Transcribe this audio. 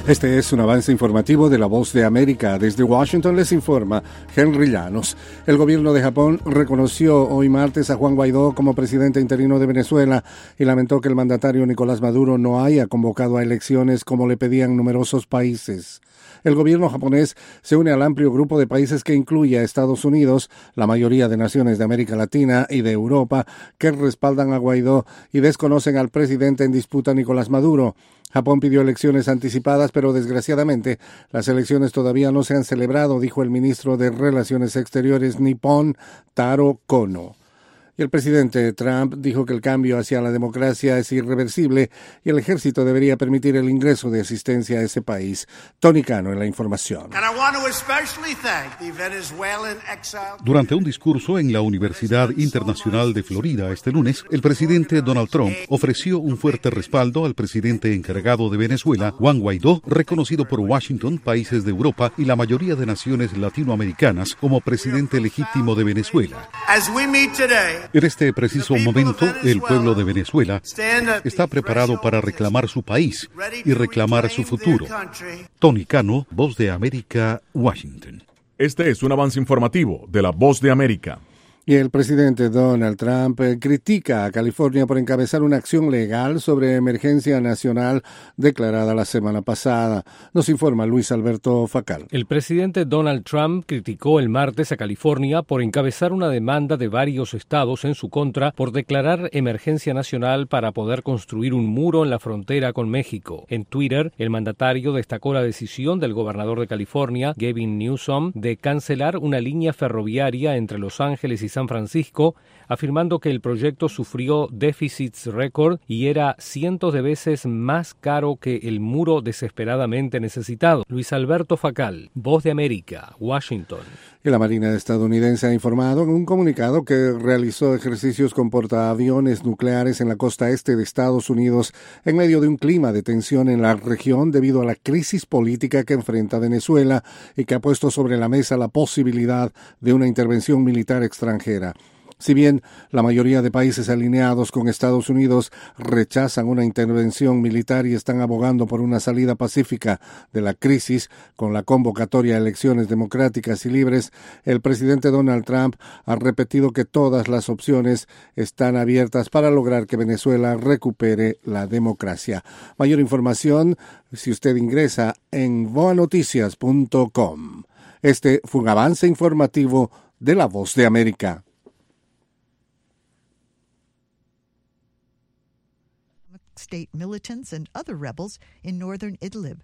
Este es un avance informativo de La Voz de América. Desde Washington les informa Henry Llanos. El gobierno de Japón reconoció hoy martes a Juan Guaidó como presidente interino de Venezuela y lamentó que el mandatario Nicolás Maduro no haya convocado a elecciones como le pedían numerosos países. El gobierno japonés se une al amplio grupo de países que incluye a Estados Unidos, la mayoría de naciones de América Latina y de Europa, que respaldan a Guaidó y desconocen al presidente en disputa Nicolás Maduro. Japón pidió elecciones anticipadas, pero desgraciadamente las elecciones todavía no se han celebrado, dijo el ministro de Relaciones Exteriores nipón, Taro Kono. Y el presidente Trump dijo que el cambio hacia la democracia es irreversible y el ejército debería permitir el ingreso de asistencia a ese país. Tony Cano en la información. Durante un discurso en la Universidad Internacional de Florida este lunes, el presidente Donald Trump ofreció un fuerte respaldo al presidente encargado de Venezuela, Juan Guaidó, reconocido por Washington, países de Europa y la mayoría de naciones latinoamericanas como presidente legítimo de Venezuela. En este preciso momento, el pueblo de Venezuela está preparado para reclamar su país y reclamar su futuro. Tony Cano, Voz de América, Washington. Este es un avance informativo de La Voz de América. Y el presidente Donald Trump critica a California por encabezar una acción legal sobre emergencia nacional declarada la semana pasada. Nos informa Luis Alberto Facal. El presidente Donald Trump criticó el martes a California por encabezar una demanda de varios estados en su contra por declarar emergencia nacional para poder construir un muro en la frontera con México. En Twitter, el mandatario destacó la decisión del gobernador de California, Gavin Newsom, de cancelar una línea ferroviaria entre Los Ángeles y San Francisco, afirmando que el proyecto sufrió déficits récord y era cientos de veces más caro que el muro desesperadamente necesitado. Luis Alberto Facal, Voz de América, Washington. Y la Marina estadounidense ha informado en un comunicado que realizó ejercicios con portaaviones nucleares en la costa este de Estados Unidos en medio de un clima de tensión en la región debido a la crisis política que enfrenta Venezuela y que ha puesto sobre la mesa la posibilidad de una intervención militar extranjera. Si bien la mayoría de países alineados con Estados Unidos rechazan una intervención militar y están abogando por una salida pacífica de la crisis con la convocatoria a elecciones democráticas y libres, el presidente Donald Trump ha repetido que todas las opciones están abiertas para lograr que Venezuela recupere la democracia. Mayor información si usted ingresa en voanoticias.com. Este fue un avance informativo de La Voz de América. State militants and other rebels in northern Idlib.